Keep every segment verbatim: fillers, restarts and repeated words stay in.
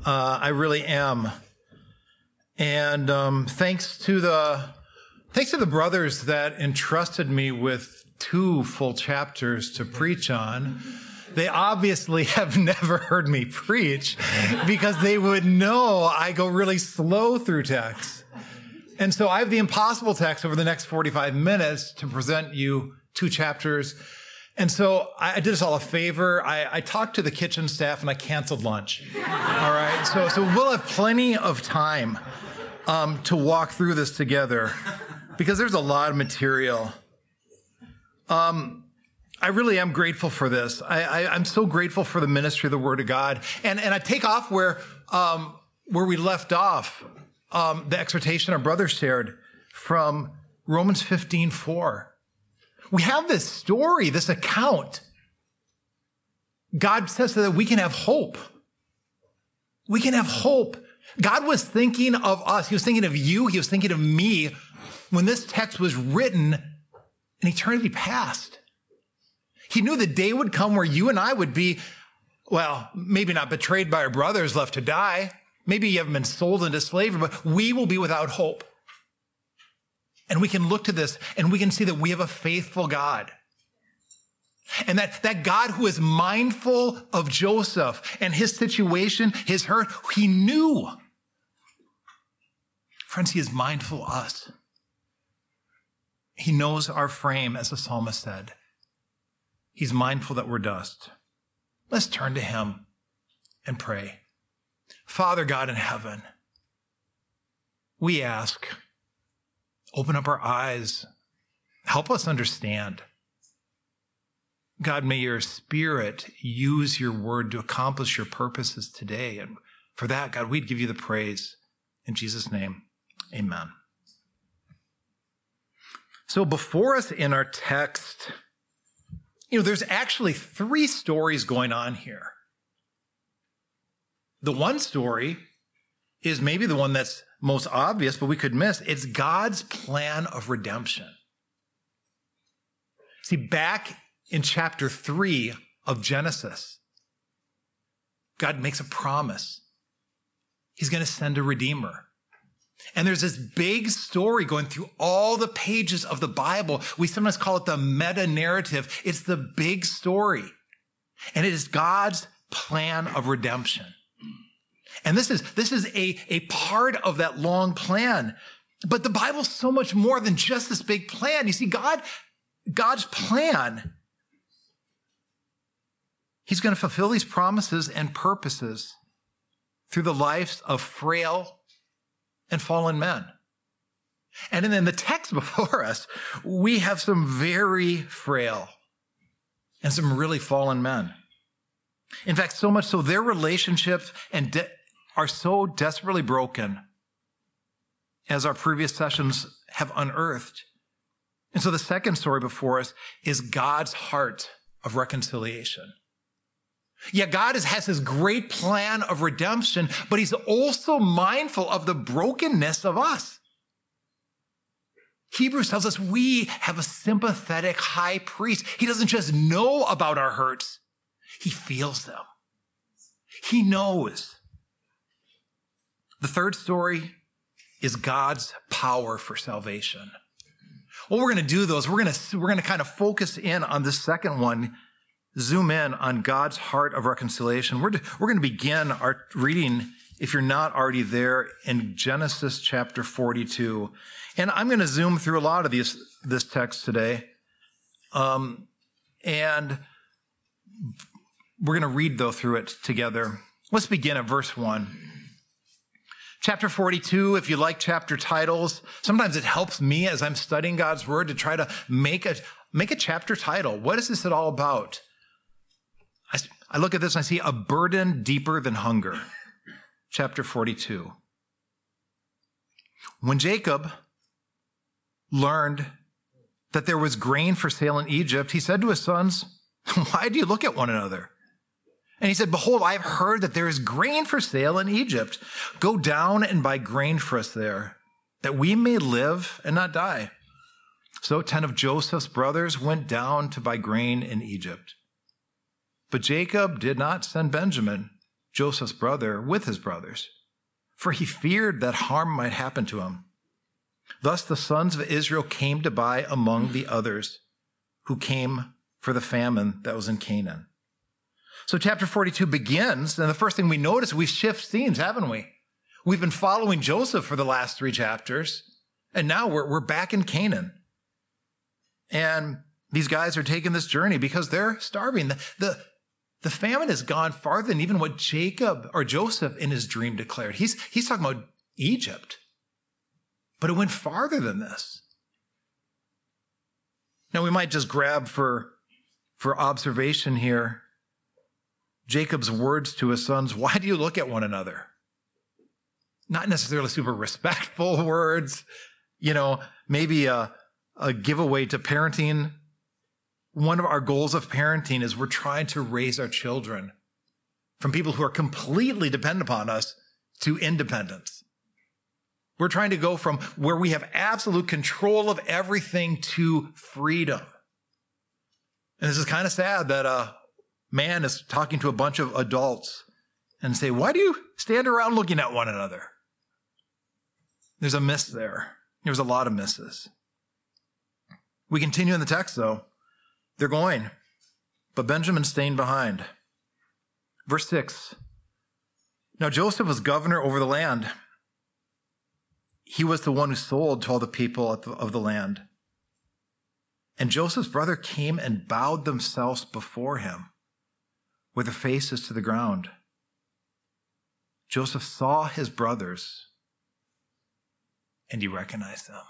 Uh, I really am. And um, thanks to the thanks to the brothers that entrusted me with two full chapters to preach on. They obviously have never heard me preach because they would know I go really slow through text. And so I have the impossible text over the next forty-five minutes to present you two chapters. And so I did us all a favor. I, I talked to the kitchen staff and I canceled lunch. All right. So, so we'll have plenty of time um, to walk through this together because there's a lot of material. Um, I really am grateful for this. I, I, I'm so grateful for the ministry of the Word of God. And, and I take off where, um, where we left off, um, the exhortation our brother shared from Romans fifteen four. We have this story, this account. God says that we can have hope. We can have hope. God was thinking of us. He was thinking of you. He was thinking of me when this text was written in eternity past. He knew the day would come where you and I would be, well, maybe not betrayed by our brothers, left to die. Maybe you haven't been sold into slavery, but we will be without hope. And we can look to this and we can see that we have a faithful God. And that, that God who is mindful of Joseph and his situation, his hurt, he knew. Friends, he is mindful of us. He knows our frame, as the psalmist said. He's mindful that we're dust. Let's turn to him and pray. Father God in heaven, we ask, open up our eyes. Help us understand. God, may your Spirit use your word to accomplish your purposes today. And for that, God, we'd give you the praise. In Jesus' name, amen. So before us in our text, you know, there's actually three stories going on here. The one story is maybe the one that's most obvious, but we could miss. It's God's plan of redemption. See, back in chapter three of Genesis, God makes a promise. He's going to send a redeemer. And there's this big story going through all the pages of the Bible. We sometimes call it the meta-narrative. It's the big story. And it is God's plan of redemption. And this is, this is a, a part of that long plan. But the Bible's so much more than just this big plan. You see, God, God's plan, he's going to fulfill these promises and purposes through the lives of frail and fallen men. And in the text before us, we have some very frail and some really fallen men. In fact, so much so their relationships and de- are so desperately broken, as our previous sessions have unearthed. And so the second story before us is God's heart of reconciliation. Yeah, God is, has his great plan of redemption, but he's also mindful of the brokenness of us. Hebrews tells us we have a sympathetic high priest. He doesn't just know about our hurts. He feels them. He knows. The third story is God's power for salvation. What we're going to do, though, is we're going to, we're going to kind of focus in on the second one, zoom in on God's heart of reconciliation. We're, we're going to begin our reading, if you're not already there, in Genesis chapter forty-two. And I'm going to zoom through a lot of these, this text today. Um, and we're going to read, though, through it together. Let's begin at verse one. Chapter forty-two, if you like chapter titles, sometimes it helps me as I'm studying God's word to try to make a, make a chapter title. What is this at all about? I, I look at this and I see a burden deeper than hunger. Chapter forty-two. When Jacob learned that there was grain for sale in Egypt, he said to his sons, "Why do you look at one another?" And he said, "Behold, I have heard that there is grain for sale in Egypt. Go down and buy grain for us there, that we may live and not die." So ten of Joseph's brothers went down to buy grain in Egypt. But Jacob did not send Benjamin, Joseph's brother with his brothers, for he feared that harm might happen to him. Thus the sons of Israel came to buy among the others who came for the famine that was in Canaan. So chapter forty-two begins, and the first thing we notice, we shift scenes, haven't we? We've been following Joseph for the last three chapters, and now we're, we're back in Canaan. And these guys are taking this journey because they're starving. The, the, the famine has gone farther than even what Jacob or Joseph in his dream declared. He's, he's talking about Egypt, but it went farther than this. Now we might just grab for, for observation here Jacob's words to his sons, why do you look at one another? Not necessarily super respectful words, you know, maybe a, a giveaway to parenting. One of our goals of parenting is we're trying to raise our children from people who are completely dependent upon us to independence. We're trying to go from where we have absolute control of everything to freedom. And this is kind of sad that a man is talking to a bunch of adults and say, why do you stand around looking at one another? There's a miss there. There's a lot of misses. We continue in the text, though. They're going, but Benjamin's staying behind. Verse six. Now Joseph was governor over the land. He was the one who sold to all the people of the land. And Joseph's brother came and bowed themselves before him with their faces to the ground. Joseph saw his brothers and he recognized them.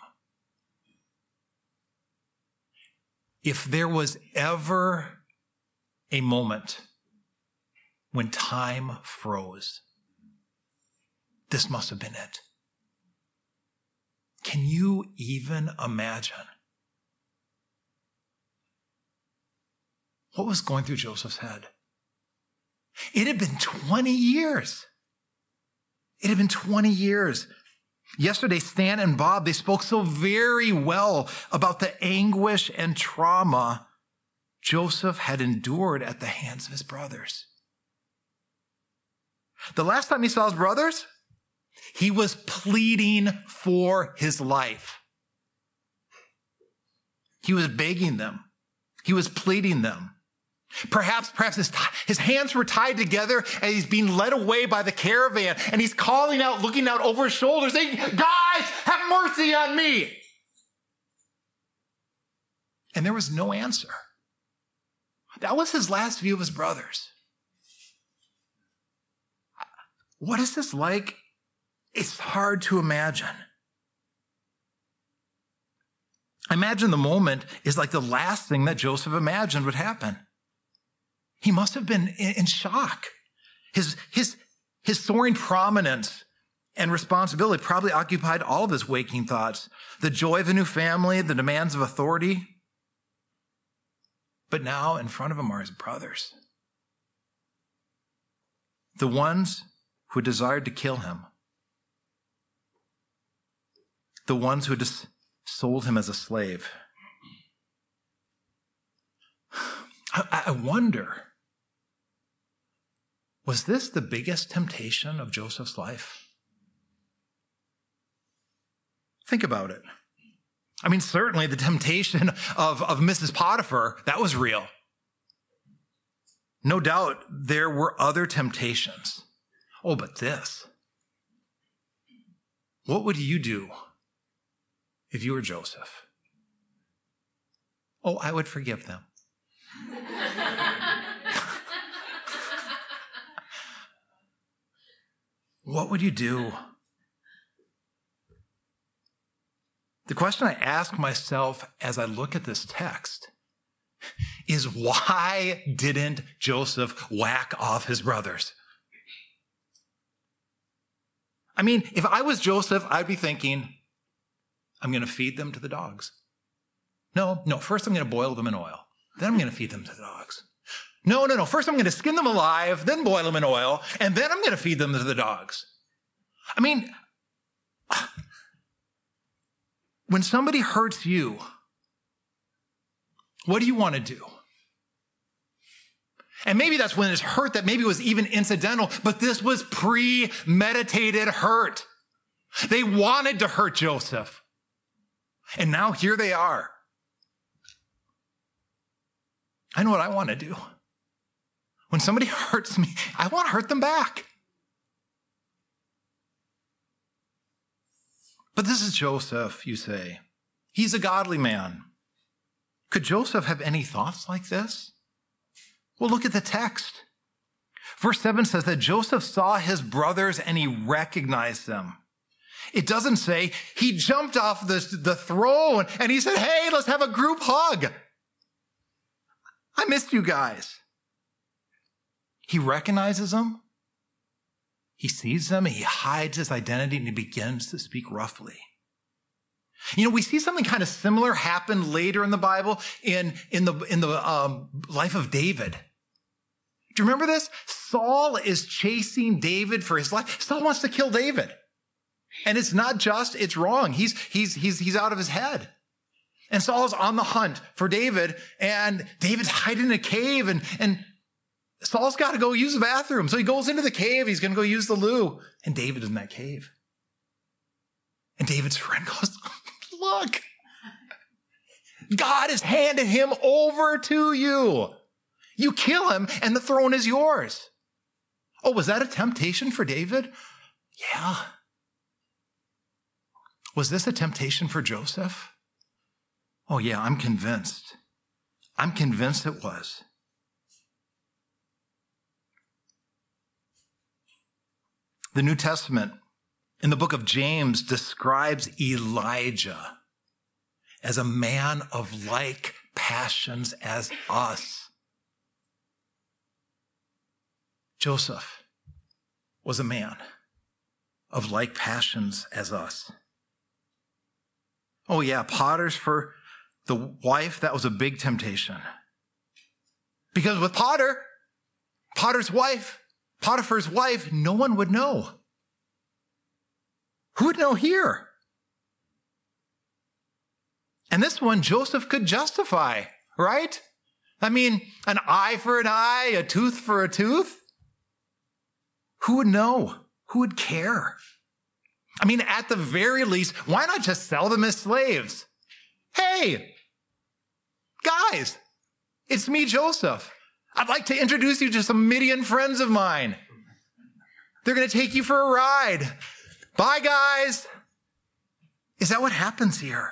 If there was ever a moment when time froze, this must have been it. Can you even imagine what was going through Joseph's head? It had been twenty years. It had been twenty years. Yesterday, Stan and Bob, they spoke so very well about the anguish and trauma Joseph had endured at the hands of his brothers. The last time he saw his brothers, he was pleading for his life. He was begging them. He was pleading them. Perhaps, perhaps his, his hands were tied together and he's being led away by the caravan and he's calling out, looking out over his shoulder, saying, guys, have mercy on me. And there was no answer. That was his last view of his brothers. What is this like? It's hard to imagine. I imagine the moment is like the last thing that Joseph imagined would happen. He must have been in shock. His, his, his soaring prominence and responsibility probably occupied all of his waking thoughts. The joy of a new family, the demands of authority. But now in front of him are his brothers. The ones who desired to kill him. The ones who just sold him as a slave. I, I wonder, was this the biggest temptation of Joseph's life? Think about it. I mean, certainly the temptation of, of Missus Potiphar, that was real. No doubt there were other temptations. Oh, but this. What would you do if you were Joseph? Oh, I would forgive them. What would you do? The question I ask myself as I look at this text is, why didn't Joseph whack off his brothers? I mean, if I was Joseph, I'd be thinking, I'm going to feed them to the dogs. No, no, first I'm going to boil them in oil. Then I'm going to feed them to the dogs. No, no, no, first I'm going to skin them alive, then boil them in oil, and then I'm going to feed them to the dogs. I mean, when somebody hurts you, what do you want to do? And maybe that's when it's hurt that maybe was even incidental, but this was premeditated hurt. They wanted to hurt Joseph. And now here they are. I know what I want to do. When somebody hurts me, I want to hurt them back. But this is Joseph, you say. He's a godly man. Could Joseph have any thoughts like this? Well, look at the text. Verse seven says that Joseph saw his brothers and he recognized them. It doesn't say he jumped off the, the throne and he said, hey, let's have a group hug. I missed you guys. He recognizes them. He sees them. He hides his identity and he begins to speak roughly. You know, we see something kind of similar happen later in the Bible in, in the, in the um, life of David. Do you remember this? Saul is chasing David for his life. Saul wants to kill David. And it's not just, it's wrong. He's, he's, he's, he's out of his head. And Saul's on the hunt for David, and David's hiding in a cave, and, and Saul's got to go use the bathroom. So he goes into the cave. He's going to go use the loo. And David is in that cave. And David's friend goes, look, God has handed him over to you. You kill him and the throne is yours. Oh, was that a temptation for David? Yeah. Was this a temptation for Joseph? Oh yeah, I'm convinced. I'm convinced it was. The New Testament in the book of James describes Elijah as a man of like passions as us. Joseph was a man of like passions as us. Oh yeah, Potter's for the wife, that was a big temptation. Because with Potter, Potter's wife, Potiphar's wife, no one would know. Who would know here? And this one, Joseph could justify, right? I mean, an eye for an eye, a tooth for a tooth. Who would know? Who would care? I mean, at the very least, why not just sell them as slaves? Hey, guys, it's me, Joseph. I'd like to introduce you to some Midian friends of mine. They're going to take you for a ride. Bye, guys. Is that what happens here?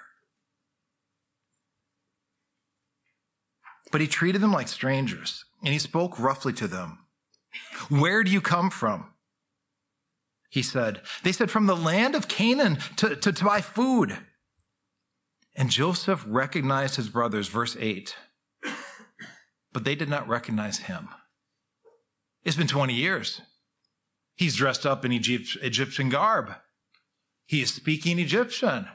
But he treated them like strangers, and he spoke roughly to them. Where do you come from? He said. They said, from the land of Canaan to, to, to buy food. And Joseph recognized his brothers, verse eight. But they did not recognize him. It's been twenty years. He's dressed up in Egypt, Egyptian garb. He is speaking Egyptian.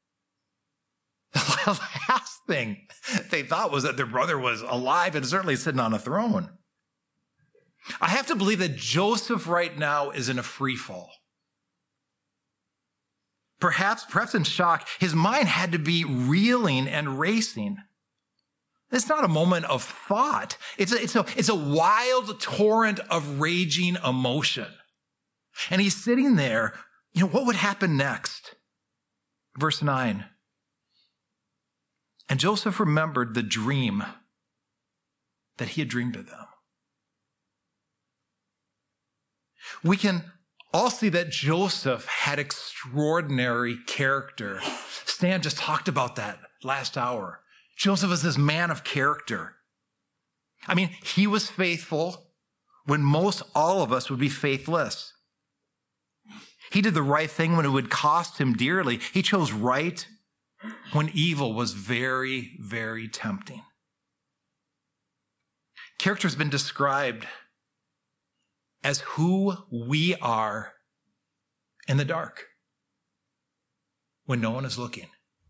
The last thing they thought was that their brother was alive and certainly sitting on a throne. I have to believe that Joseph right now is in a free fall. Perhaps, perhaps in shock, his mind had to be reeling and racing. It's not a moment of thought. It's a, it's a, it's a wild torrent of raging emotion. And he's sitting there, you know, what would happen next? Verse nine. And Joseph remembered the dream that he had dreamed of them. We can all see that Joseph had extraordinary character. Stan just talked about that last hour. Joseph was this man of character. I mean, he was faithful when most all of us would be faithless. He did the right thing when it would cost him dearly. He chose right when evil was very, very tempting. Character has been described as who we are in the dark when no one is looking.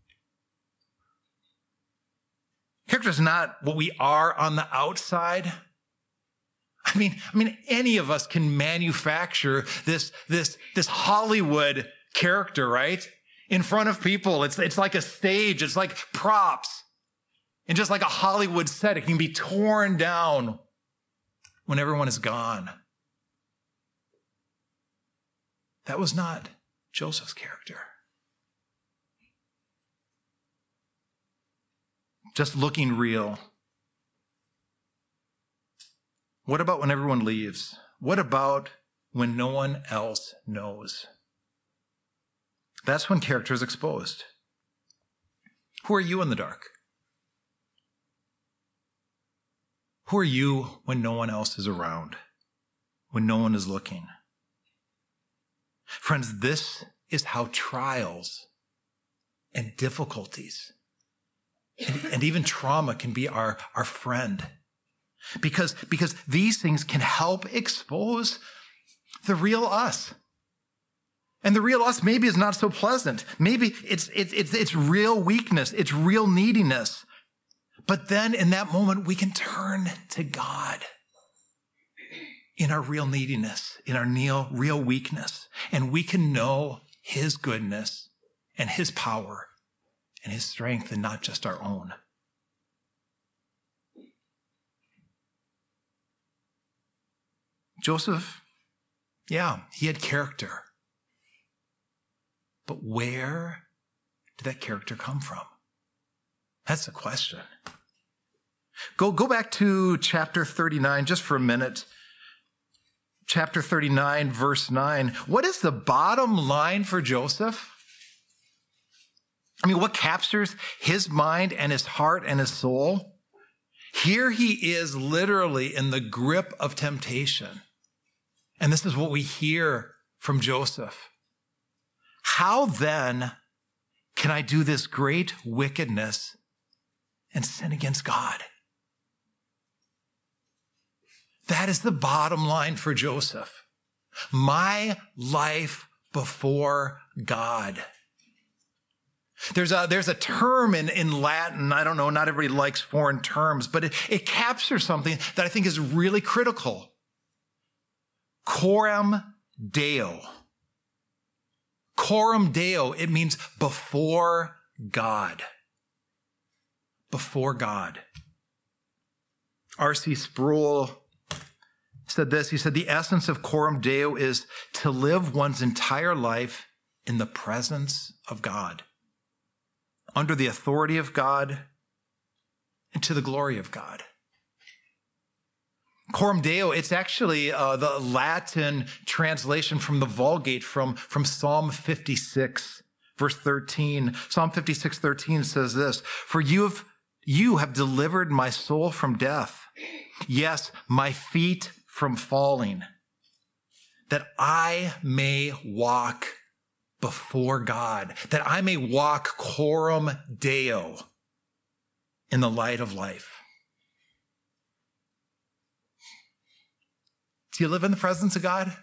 Character is not what we are on the outside. I mean, I mean, any of us can manufacture this, this, this Hollywood character, right? In front of people. It's, it's like a stage. It's like props. And just like a Hollywood set, it can be torn down when everyone is gone. That was not Joseph's character. Just looking real. What about when everyone leaves? What about when no one else knows? That's when character is exposed. Who are you in the dark? Who are you when no one else is around? When no one is looking? Friends, this is how trials and difficulties and, and even trauma can be our, our friend. Because, because these things can help expose the real us. And the real us maybe is not so pleasant. Maybe it's, it's, it's, it's real weakness. It's real neediness. But then in that moment, we can turn to God in our real neediness, in our real weakness. And we can know his goodness and his power and his strength and not just our own. Joseph, yeah, he had character. But where did that character come from? That's the question. Go, go back to chapter thirty-nine just for a minute. Chapter thirty-nine, verse nine. What is the bottom line for Joseph? I mean, what captures his mind and his heart and his soul? Here he is literally in the grip of temptation. And this is what we hear from Joseph. How then can I do this great wickedness and sin against God? That is the bottom line for Joseph. My life before God. There's a, there's a term in, in Latin, I don't know, not everybody likes foreign terms, but it, it captures something that I think is really critical. Coram Deo. Coram Deo, it means before God. Before God. R C Sproul said this. He said, the essence of Coram Deo is to live one's entire life in the presence of God, under the authority of God, and to the glory of God. Coram Deo, it's actually uh, the Latin translation from the Vulgate from, from Psalm fifty-six, verse thirteen. Psalm fifty-six, thirteen says this, for you have, you have delivered my soul from death. Yes, my feet from falling, that I may walk before God, that I may walk Coram Deo in the light of life. Do you live in the presence of God?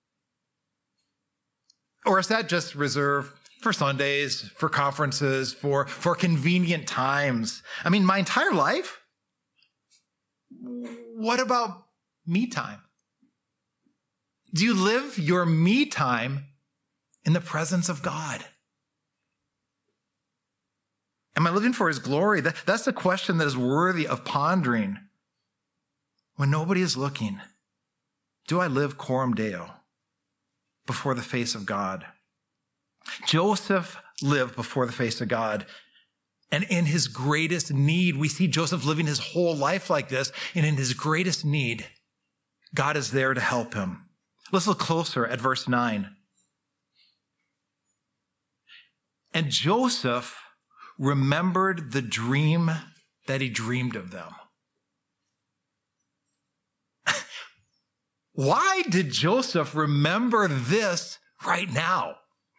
Or is that just reserved for Sundays, for conferences, for, for convenient times? I mean, my entire life? What about me time? Do you live your me time in the presence of God? Am I living for his glory? That, that's the question that is worthy of pondering. When nobody is looking, do I live Coram Deo before the face of God? Joseph lived before the face of God. And in his greatest need, we see Joseph living his whole life like this. And in his greatest need, God is there to help him. Let's look closer at verse nine. And Joseph remembered the dream that he dreamed of them. Why did Joseph remember this right now?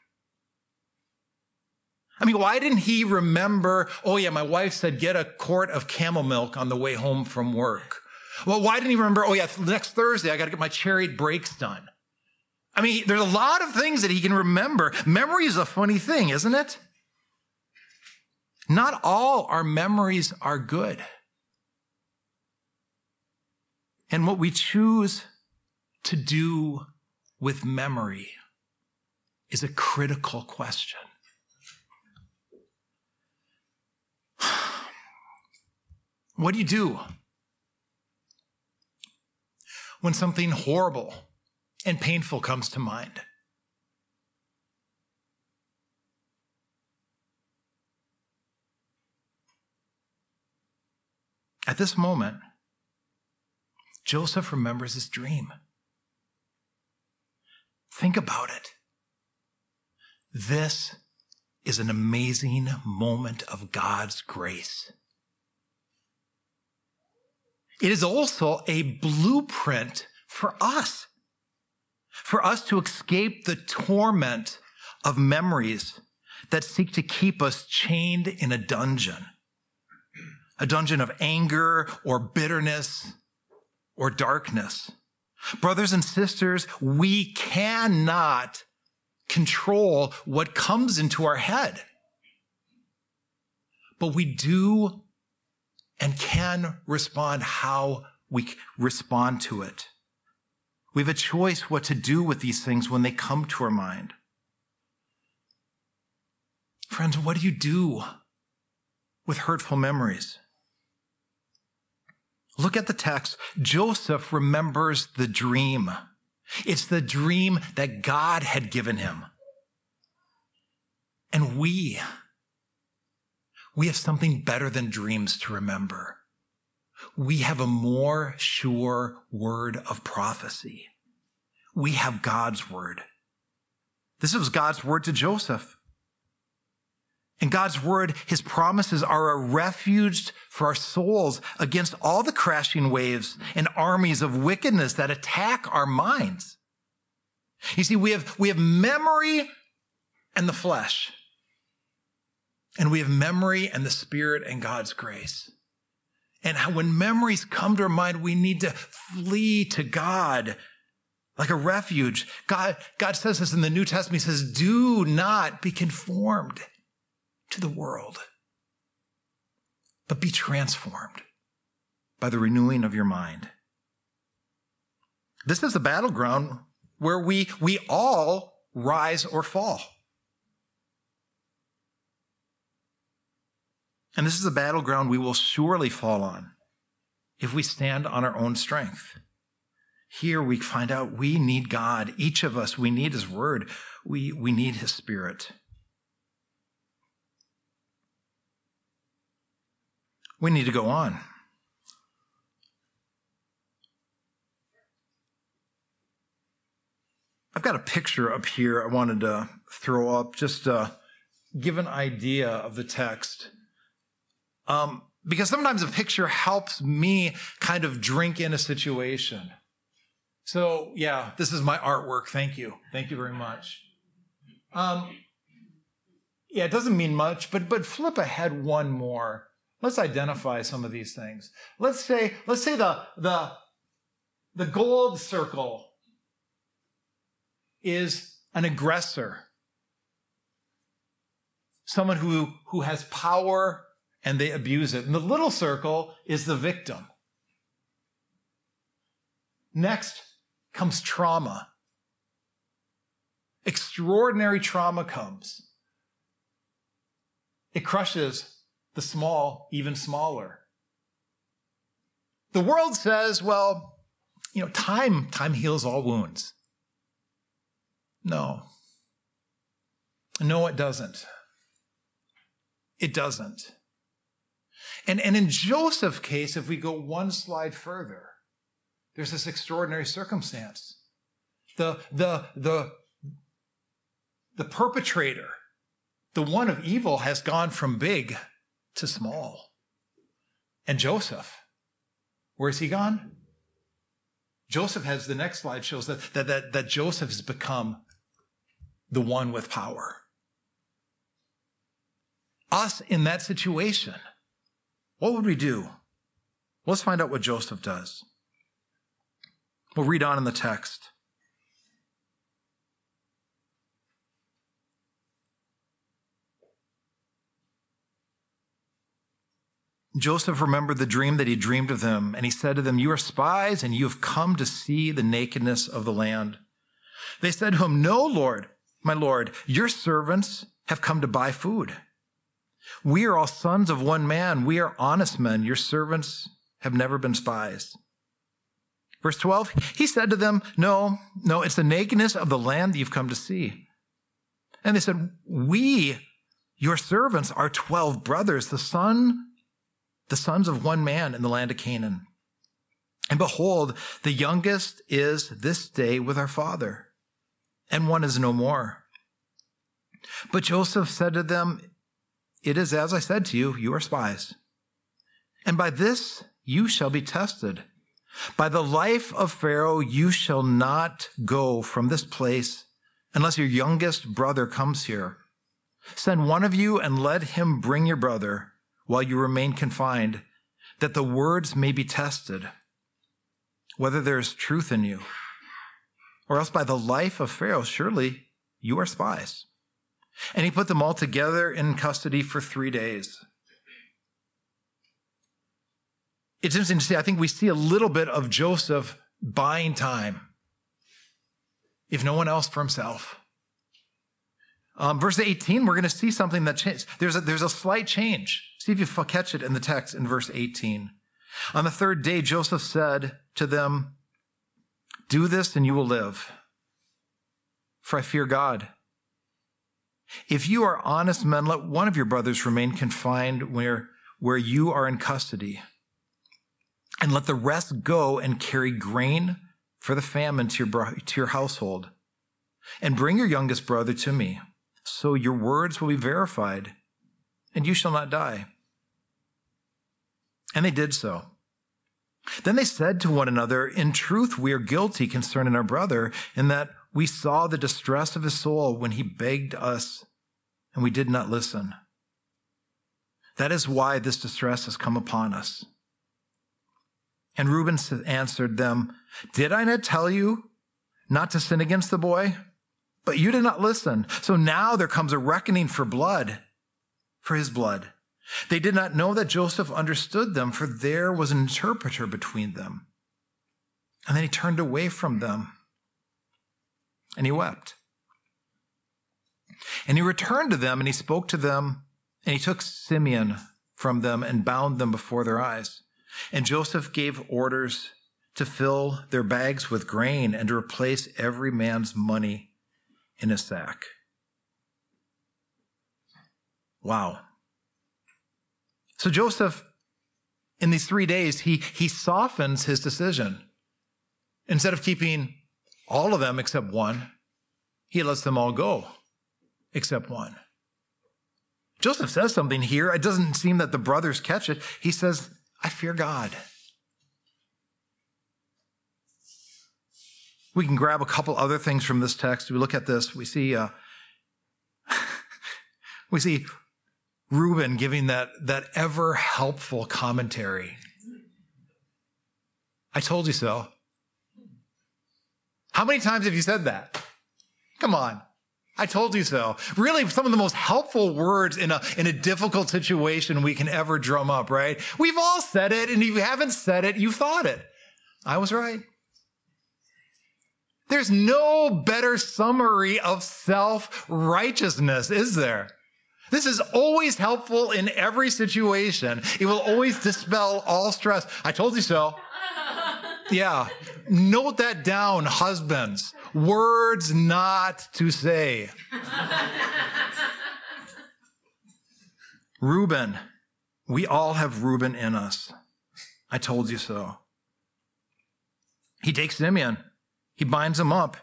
I mean, why didn't he remember, oh yeah, my wife said get a quart of camel milk on the way home from work? Well, why didn't he remember, oh yeah, next Thursday I got to get my chariot brakes done? I mean, there's a lot of things that he can remember. Memory is a funny thing, isn't it? Not all our memories are good. And what we choose to do with memory is a critical question. What do you do when something horrible and painful comes to mind. At this moment, Joseph remembers his dream. Think about it. This is an amazing moment of God's grace. It is also a blueprint for us, for us to escape the torment of memories that seek to keep us chained in a dungeon, a dungeon of anger or bitterness or darkness. Brothers and sisters, we cannot control what comes into our head, but we do and can respond how we respond to it. We have a choice what to do with these things when they come to our mind. Friends, what do you do with hurtful memories? Look at the text. Joseph remembers the dream. It's the dream that God had given him. And we, we have something better than dreams to remember. We have a more sure word of prophecy. We have God's word. This was God's word to Joseph. And God's word, his promises are a refuge for our souls against all the crashing waves and armies of wickedness that attack our minds. You see, we have, we have memory and the flesh. And we have memory and the Spirit and God's grace. And how when memories come to our mind, we need to flee to God like a refuge. God, God says this in the New Testament. He says, do not be conformed to the world, but be transformed by the renewing of your mind. This is the battleground where we, we all rise or fall. And this is a battleground we will surely fall on if we stand on our own strength. Here we find out we need God. Each of us, we need his word. We, we need his Spirit. We need to go on. I've got a picture up here I wanted to throw up just to give an idea of the text. Um, because sometimes a picture helps me kind of drink in a situation. So, yeah, this is my artwork. Thank you. Thank you very much. Um, yeah, it doesn't mean much, but but flip ahead one more. Let's identify some of these things. Let's say, let's say the, the, the gold circle is an aggressor. Someone who, who has power and they abuse it. And the little circle is the victim. Next comes trauma. Extraordinary trauma comes. It crushes the small even smaller. The world says, well, you know, time, time heals all wounds. No. No, it doesn't. It doesn't. And, and in Joseph's case, if we go one slide further, there's this extraordinary circumstance. The, the, the, the perpetrator, the one of evil, has gone from big to small. And Joseph, where has he gone? Joseph has, the next slide shows that, that, that, that Joseph has become the one with power. Us in that situation, what would we do? Let's find out what Joseph does. We'll read on in the text. Joseph remembered the dream that he dreamed of them, and he said to them, you are spies, and you have come to see the nakedness of the land. They said to him, no, Lord, my Lord, your servants have come to buy food. We are all sons of one man. We are honest men. Your servants have never been spies. Verse twelve, he said to them, no, no, it's the nakedness of the land that you've come to see. And they said, we, your servants, are twelve brothers, the son, the sons of one man in the land of Canaan. And behold, the youngest is this day with our father, and one is no more. But Joseph said to them, it is as I said to you, you are spies. And by this you shall be tested. By the life of Pharaoh, you shall not go from this place unless your youngest brother comes here. Send one of you and let him bring your brother while you remain confined, that the words may be tested, whether there is truth in you. Or else by the life of Pharaoh, surely you are spies. And he put them all together in custody for three days. It's interesting to see, I think we see a little bit of Joseph buying time, if no one else for himself. Um, verse eighteen, we're going to see something that changed. There's a, there's a slight change. See if you catch it in the text in verse eighteen. On the third day, Joseph said to them, do this and you will live, for I fear God. If you are honest men, let one of your brothers remain confined where, where you are in custody, and let the rest go and carry grain for the famine to your, to your household. And bring your youngest brother to me, so your words will be verified, and you shall not die. And they did so. Then they said to one another, in truth, we are guilty concerning our brother, in that we saw the distress of his soul when he begged us, and we did not listen. That is why this distress has come upon us. And Reuben answered them, did I not tell you not to sin against the boy? But you did not listen. So now there comes a reckoning for blood, for his blood. They did not know that Joseph understood them, for there was an interpreter between them. And then he turned away from them, and he wept. And he returned to them, and he spoke to them, and he took Simeon from them and bound them before their eyes. And Joseph gave orders to fill their bags with grain and to replace every man's money in a sack. Wow. So Joseph, in these three days, he, he softens his decision. Instead of keeping all of them except one, he lets them all go except one. Joseph says something here. It doesn't seem that the brothers catch it. He says, I fear God. We can grab a couple other things from this text. We look at this. We see, uh, we see Reuben giving that, that ever helpful commentary. I told you so. How many times have you said that? Come on. I told you so. Really, some of the most helpful words in a, in a difficult situation we can ever drum up, right? We've all said it, and if you haven't said it, you've thought it. I was right. There's no better summary of self-righteousness, is there? This is always helpful in every situation. It will always dispel all stress. I told you so. Yeah. Note that down, husbands. Words not to say. Reuben. We all have Reuben in us. I told you so. He takes Simeon. He binds him up.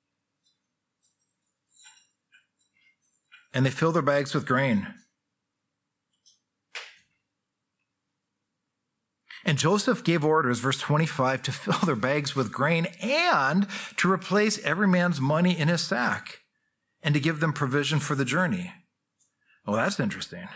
And they fill their bags with grain. And Joseph gave orders, verse twenty-five, to fill their bags with grain and to replace every man's money in his sack and to give them provision for the journey. Oh, that's interesting.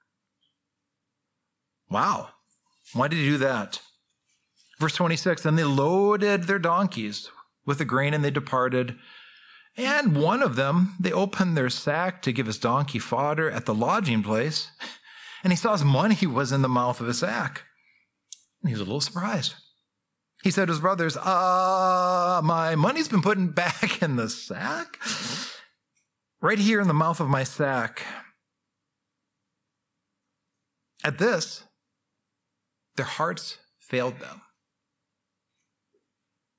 Wow. Why did he do that? Verse twenty-six, then they loaded their donkeys with the grain and they departed. And one of them, they opened their sack to give his donkey fodder at the lodging place. And he saw his money was in the mouth of his sack. And he was a little surprised. He said to his brothers, uh, my money's been put back in the sack? Right here in the mouth of my sack. At this, their hearts failed them.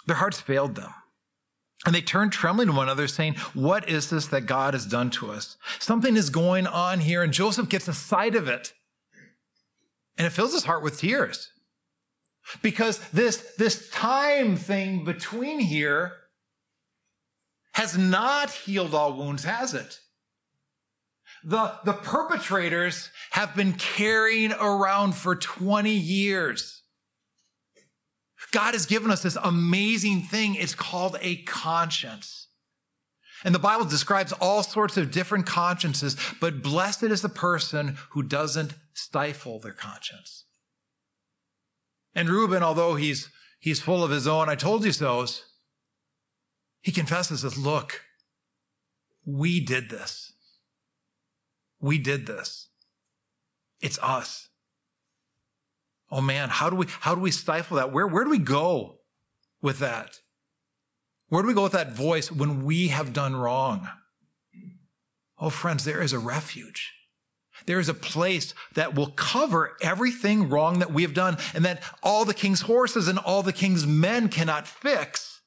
Their hearts failed them. And they turned trembling to one another, saying, what is this that God has done to us? Something is going on here. And Joseph gets a sight of it. And it fills his heart with tears. Because this, this time thing between here has not healed all wounds, has it? The, the perpetrators have been carrying around for twenty years. God has given us this amazing thing. It's called a conscience. And the Bible describes all sorts of different consciences, but blessed is the person who doesn't stifle their conscience. And Reuben, although he's, he's full of his own, I told you so's, he confesses this, look, we did this. We did this. It's us. Oh man, how do we, how do we stifle that? Where, where do we go with that? Where do we go with that voice when we have done wrong? Oh friends, there is a refuge. There is a place that will cover everything wrong that we have done and that all the king's horses and all the king's men cannot fix.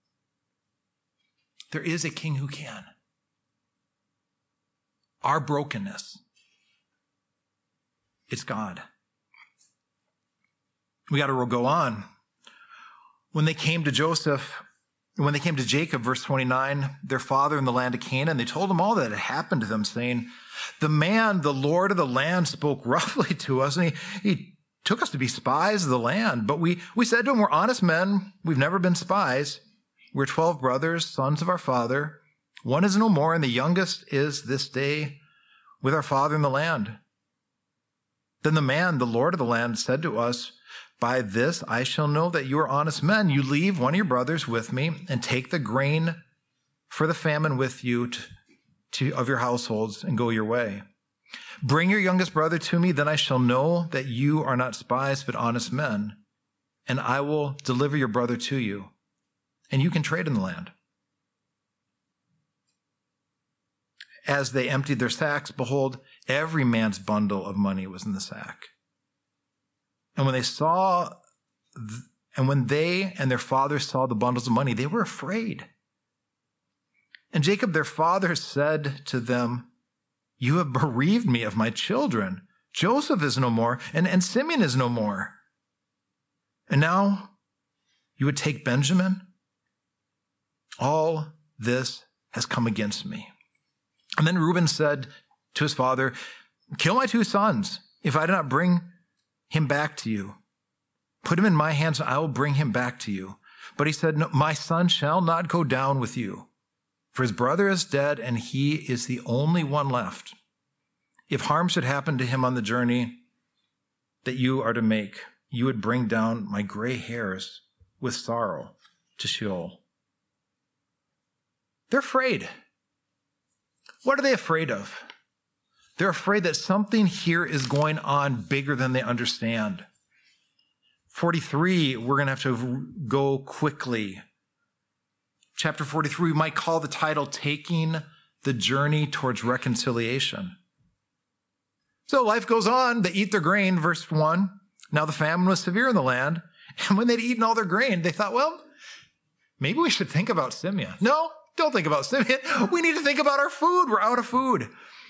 There is a king who can. Our brokenness, it's God. We got to go on. When they came to Joseph, when they came to Jacob, verse twenty-nine, their father in the land of Canaan, they told him all that had happened to them, saying, the man, the Lord of the land, spoke roughly to us, and he, he took us to be spies of the land. But we, we said to him, we're honest men. We've never been spies. We're twelve brothers, sons of our father. One is no more, and the youngest is this day with our father in the land. Then the man, the Lord of the land, said to us, by this I shall know that you are honest men. You leave one of your brothers with me and take the grain for the famine with you to, to, of your households and go your way. Bring your youngest brother to me, then I shall know that you are not spies but honest men, and I will deliver your brother to you, and you can trade in the land. As they emptied their sacks, behold, every man's bundle of money was in the sack. And when they saw, th- and when they and their father saw the bundles of money, they were afraid. And Jacob, their father, said to them, you have bereaved me of my children. Joseph is no more, and, and Simeon is no more. And now you would take Benjamin? All this has come against me. And then Reuben said to his father, kill my two sons, if I do not bring him back to you. Put him in my hands, and I will bring him back to you. But he said, no, my son shall not go down with you, for his brother is dead, and he is the only one left. If harm should happen to him on the journey that you are to make, you would bring down my gray hairs with sorrow to Sheol. They're afraid. What are they afraid of? They're afraid that something here is going on bigger than they understand. forty-three, we're going to have to go quickly. Chapter forty-three, we might call the title, Taking the Journey Towards Reconciliation. So life goes on. They eat their grain, verse one. Now the famine was severe in the land. And when they'd eaten all their grain, they thought, well, maybe we should think about Simeon. No, don't think about Simeon. We need to think about our food. We're out of food.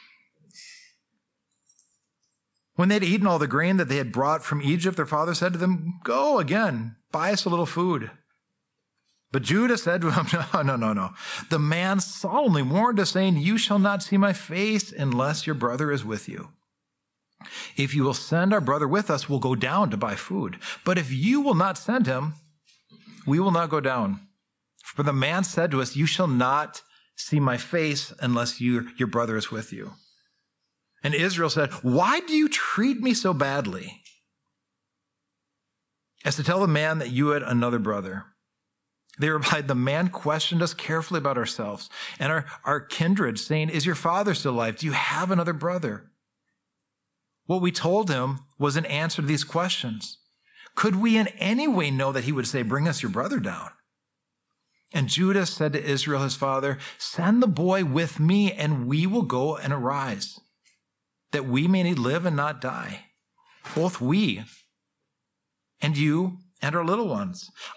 When they'd eaten all the grain that they had brought from Egypt, their father said to them, go again, buy us a little food. But Judah said to him, no, no, no, no. The man solemnly warned us, saying, you shall not see my face unless your brother is with you. If you will send our brother with us, we'll go down to buy food. But if you will not send him, we will not go down. For the man said to us, you shall not see my face unless you, your brother is with you. And Israel said, why do you treat me so badly? As to tell the man that you had another brother. They replied, the man questioned us carefully about ourselves and our, our kindred, saying, is your father still alive? Do you have another brother? What we told him was an answer to these questions. Could we in any way know that he would say, bring us your brother down? And Judah said to Israel, his father, send the boy with me, and we will go and arise, that we may live and not die, both we and you and our little ones.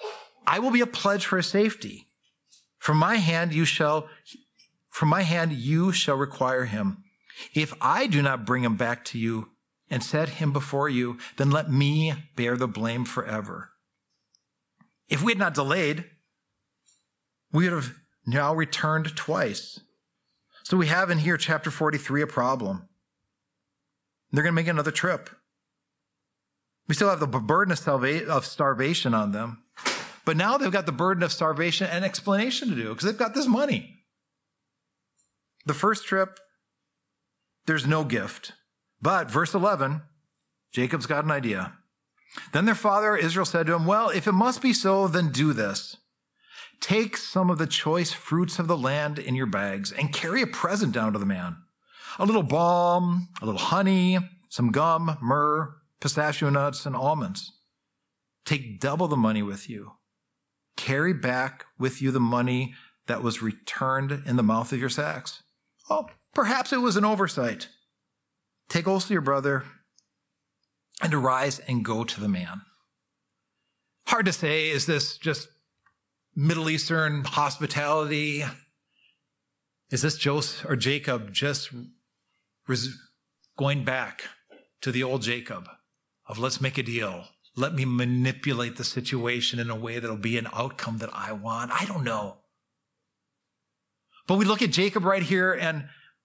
I will be a pledge for his safety. From my hand you shall, from my hand you shall require him. If I do not bring him back to you and set him before you, then let me bear the blame forever. If we had not delayed, we would have now returned twice. So we have in here, chapter forty-three, a problem. They're going to make another trip. We still have the burden of, salva- of starvation on them. But now they've got the burden of starvation and explanation to do because they've got this money. The first trip, there's no gift. But verse eleven, Jacob's got an idea. Then their father Israel said to him, well, if it must be so, then do this. Take some of the choice fruits of the land in your bags and carry a present down to the man. A little balm, a little honey, some gum, myrrh, pistachio nuts, and almonds. Take double the money with you. Carry back with you the money that was returned in the mouth of your sacks. Oh, perhaps it was an oversight. Take also your brother and arise and go to the man. Hard to say, is this just Middle Eastern hospitality? Is this Joseph or Jacob just res- going back to the old Jacob of let's make a deal? Let me manipulate the situation in a way that'll be an outcome that I want. I don't know. But we look at Jacob right here and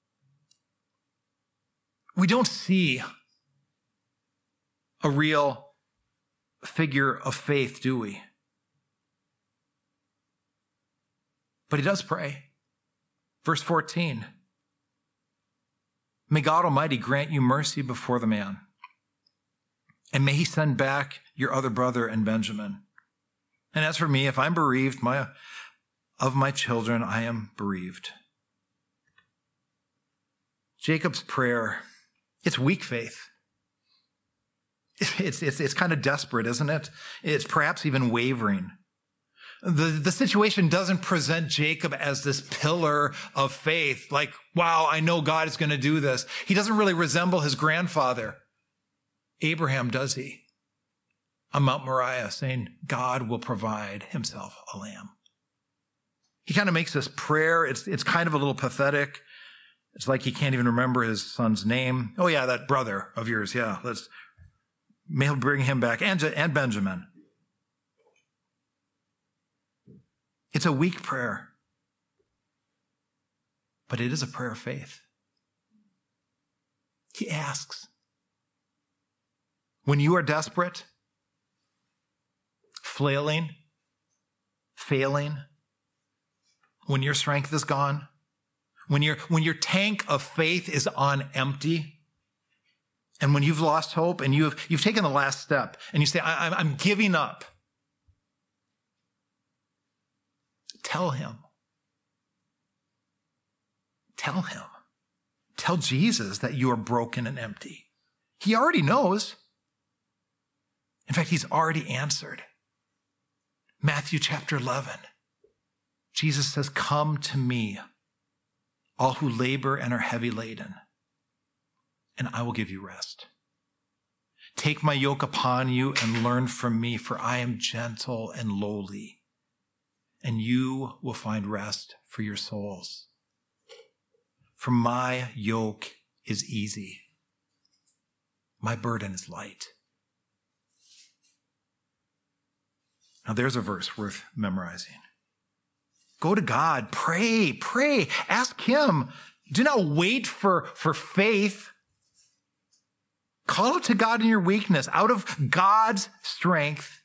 we don't see a real figure of faith, do we? But he does pray. Verse fourteen. May God Almighty grant you mercy before the man, and may he send back your other brother and Benjamin. And as for me, if I'm bereaved my, of my children, I am bereaved. Jacob's prayer, it's weak faith. It's, it's, it's kind of desperate, isn't it? It's perhaps even wavering. The, the situation doesn't present Jacob as this pillar of faith, like, wow, I know God is going to do this. He doesn't really resemble his grandfather, Abraham, does he? On Mount Moriah, saying, God will provide himself a lamb. He kind of makes this prayer. It's, it's kind of a little pathetic. It's like he can't even remember his son's name. Oh, yeah, that brother of yours. Yeah, let's, may he'll bring him back. And, and Benjamin. It's a weak prayer, but it is a prayer of faith. He asks. When you are desperate, flailing, failing, when your strength is gone, when your, when your tank of faith is on empty, and when you've lost hope and you've, you've taken the last step and you say, I, I'm giving up, tell him. Tell him. Tell Jesus that you are broken and empty. He already knows. In fact, he's already answered. Matthew chapter eleven. Jesus says, come to me, all who labor and are heavy laden, and I will give you rest. Take my yoke upon you and learn from me, for I am gentle and lowly, and you will find rest for your souls. For my yoke is easy. My burden is light. Now there's a verse worth memorizing. Go to God, pray, pray, ask him. Do not wait for, for faith. Call out to God in your weakness. Out of God's strength,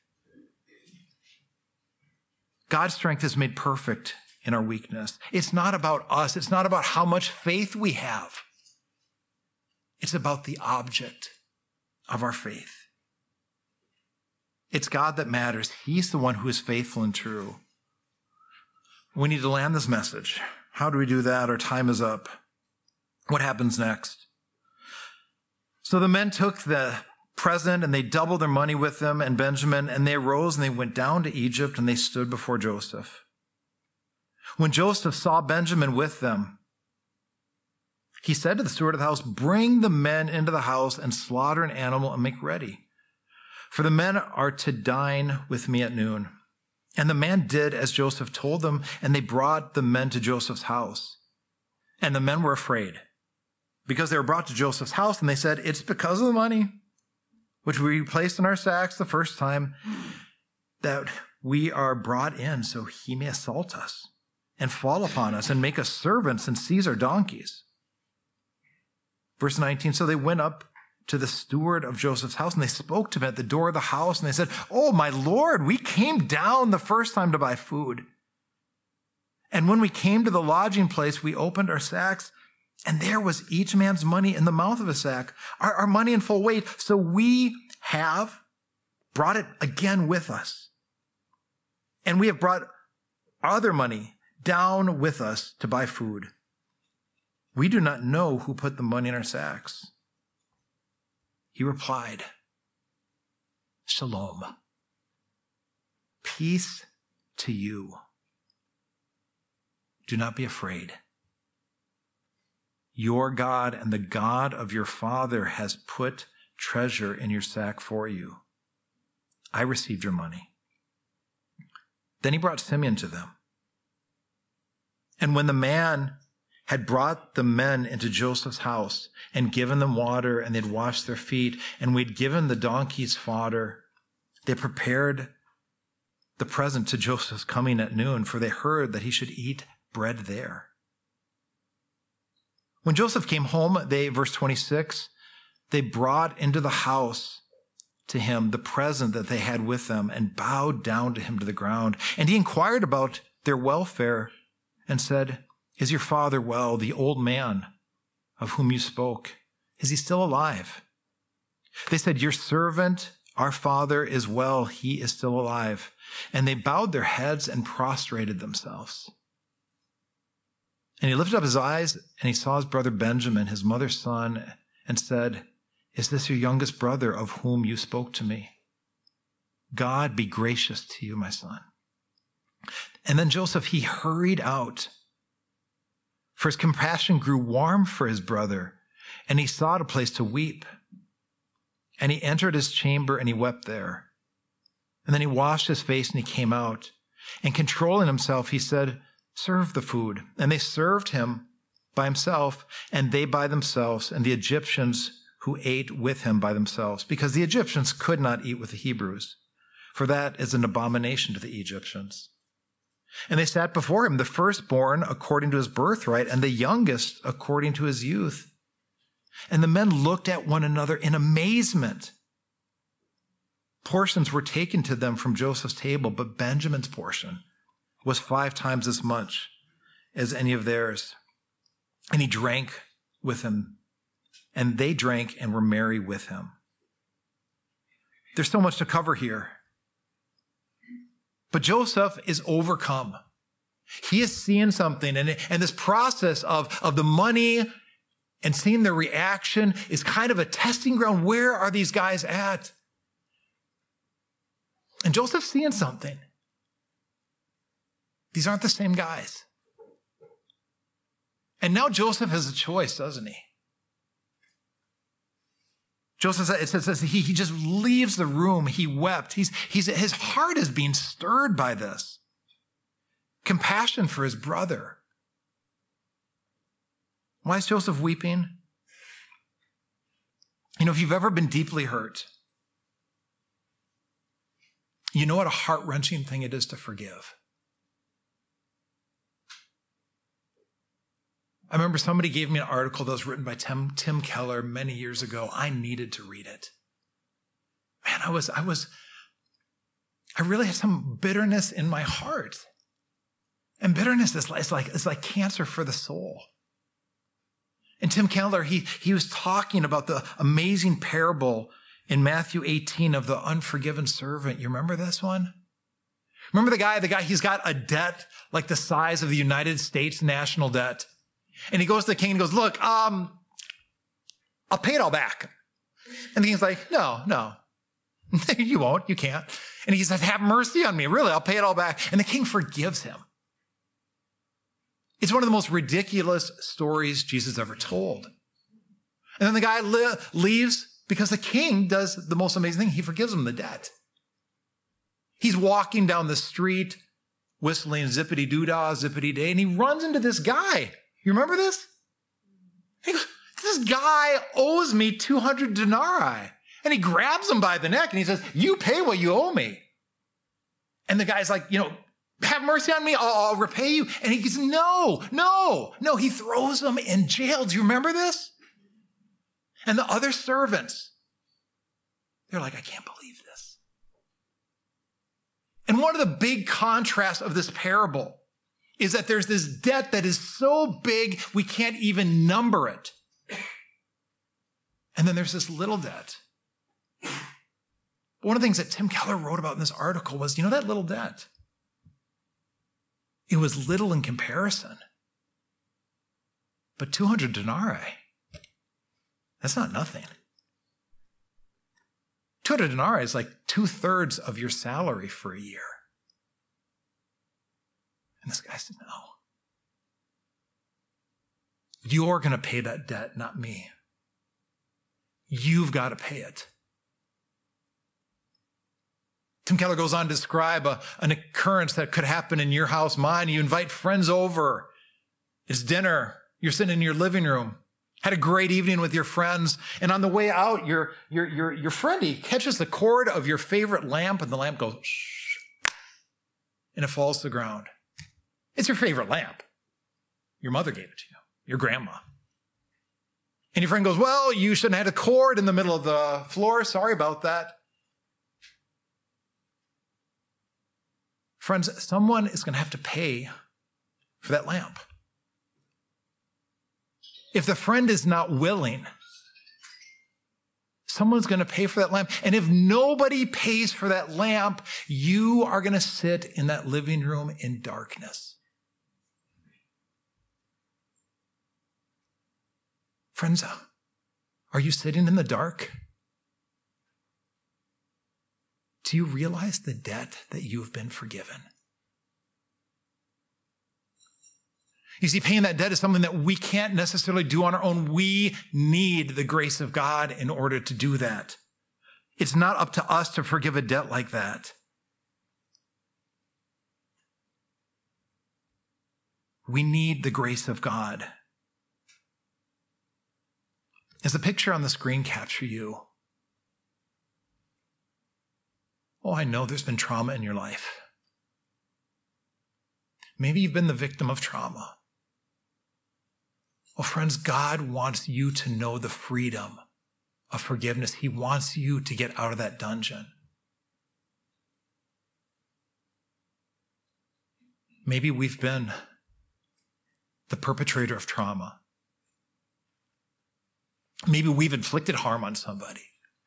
God's strength is made perfect in our weakness. It's not about us. It's not about how much faith we have. It's about the object of our faith. It's God that matters. He's the one who is faithful and true. We need to land this message. How do we do that? Our time is up. What happens next? So the men took the present and they doubled their money with them and Benjamin, and they arose and they went down to Egypt and they stood before Joseph. When Joseph saw Benjamin with them, he said to the steward of the house, bring the men into the house and slaughter an animal and make ready. For the men are to dine with me at noon. And the man did as Joseph told them, and they brought the men to Joseph's house. And the men were afraid because they were brought to Joseph's house, and they said, it's because of the money which we placed in our sacks the first time that we are brought in, so he may assault us and fall upon us and make us servants and seize our donkeys. Verse nineteen, so they went up to the steward of Joseph's house, and they spoke to him at the door of the house, and they said, oh, my Lord, we came down the first time to buy food. And when we came to the lodging place, we opened our sacks, and there was each man's money in the mouth of a sack, our, our money in full weight. So we have brought it again with us. And we have brought other money down with us to buy food. We do not know who put the money in our sacks. He replied, Shalom, peace to you. Do not be afraid. Your God and the God of your father has put treasure in your sack for you. I received your money. Then he brought Simeon to them. And when the man had brought the men into Joseph's house and given them water, and they'd washed their feet, and we'd given the donkeys fodder, they prepared the present to Joseph's coming at noon, for they heard that he should eat bread there. When Joseph came home, they, verse twenty-six, they brought into the house to him the present that they had with them and bowed down to him to the ground. And he inquired about their welfare and said, is your father well, the old man of whom you spoke? Is he still alive? They said, your servant, our father, is well. He is still alive. And they bowed their heads and prostrated themselves. And he lifted up his eyes, and he saw his brother Benjamin, his mother's son, and said, is this your youngest brother of whom you spoke to me? God be gracious to you, my son. And then Joseph, he hurried out, for his compassion grew warm for his brother, and he sought a place to weep. And he entered his chamber, and he wept there. And then he washed his face, and he came out. And controlling himself, he said, serve the food. And they served him by himself, and they by themselves, and the Egyptians who ate with him by themselves, because the Egyptians could not eat with the Hebrews, for that is an abomination to the Egyptians. And they sat before him, the firstborn according to his birthright, and the youngest according to his youth. And the men looked at one another in amazement. Portions were taken to them from Joseph's table, but Benjamin's portion was five times as much as any of theirs. And he drank with him, and they drank and were merry with him. There's so much to cover here. But Joseph is overcome. He is seeing something, and, and this process of, of the money and seeing their reaction is kind of a testing ground. Where are these guys at? And Joseph's seeing something. These aren't the same guys. And now Joseph has a choice, doesn't he? Joseph, it says he, he just leaves the room. He wept. He's, he's, his heart is being stirred by this. Compassion for his brother. Why is Joseph weeping? You know, if you've ever been deeply hurt, you know what a heart-wrenching thing it is to forgive. I remember somebody gave me an article that was written by Tim, Tim Keller many years ago. I needed to read it. Man, I was, I was, I really had some bitterness in my heart. And bitterness is like, it's like, it's like cancer for the soul. And Tim Keller, he, he was talking about the amazing parable in Matthew eighteen of the unforgiven servant. You remember this one? Remember the guy, the guy, he's got a debt like the size of the United States national debt. And he goes to the king and goes, look, um, I'll pay it all back. And the king's like, no, no, you won't, you can't. And he says, have mercy on me. Really, I'll pay it all back. And the king forgives him. It's one of the most ridiculous stories Jesus ever told. And then the guy li- leaves because the king does the most amazing thing. He forgives him the debt. He's walking down the street, whistling zippity-doo-dah, zippity-day, and he runs into this guy. You remember this? He goes, this guy owes me two hundred denarii. And he grabs him by the neck and he says, you pay what you owe me. And the guy's like, you know, have mercy on me, I'll, I'll repay you. And he goes, no, no, no. He throws him in jail. Do you remember this? And the other servants, they're like, I can't believe this. And one of the big contrasts of this parable is that there's this debt that is so big we can't even number it. And then there's this little debt. One of the things that Tim Keller wrote about in this article was, you know, that little debt, it was little in comparison. But two hundred denarii, that's not nothing. two hundred denarii is like two-thirds of your salary for a year. And this guy said, no. You're going to pay that debt, not me. You've got to pay it. Tim Keller goes on to describe a, an occurrence that could happen in your house, mine. You invite friends over. It's dinner. You're sitting in your living room. Had a great evening with your friends. And on the way out, your, your, your, your friend, he catches the cord of your favorite lamp, and the lamp goes, shh, and it falls to the ground. It's your favorite lamp. Your mother gave it to you, your grandma. And your friend goes, well, you shouldn't have had a cord in the middle of the floor. Sorry about that. Friends, someone is going to have to pay for that lamp. If the friend is not willing, someone's going to pay for that lamp. And if nobody pays for that lamp, you are going to sit in that living room in darkness. Friends, are you sitting in the dark? Do you realize the debt that you've been forgiven? You see, paying that debt is something that we can't necessarily do on our own. We need the grace of God in order to do that. It's not up to us to forgive a debt like that. We need the grace of God. Does the picture on the screen capture you? Oh, I know there's been trauma in your life. Maybe you've been the victim of trauma. Well, friends, God wants you to know the freedom of forgiveness. He wants you to get out of that dungeon. Maybe we've been the perpetrator of trauma. Maybe we've inflicted harm on somebody.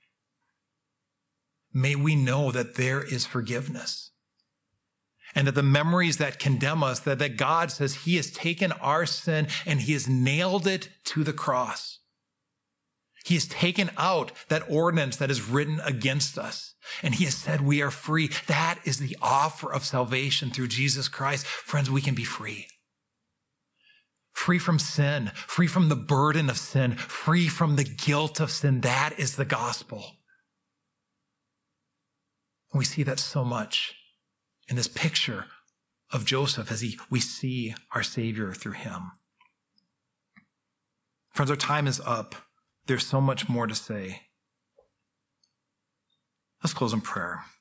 May we know that there is forgiveness and that the memories that condemn us, that, that God says he has taken our sin and he has nailed it to the cross. He has taken out that ordinance that is written against us. And he has said we are free. That is the offer of salvation through Jesus Christ. Friends, we can be free. Free from sin, free from the burden of sin, free from the guilt of sin. That is the gospel. We see that so much in this picture of Joseph as he, we see our Savior through him. Friends, our time is up. There's so much more to say. Let's close in prayer.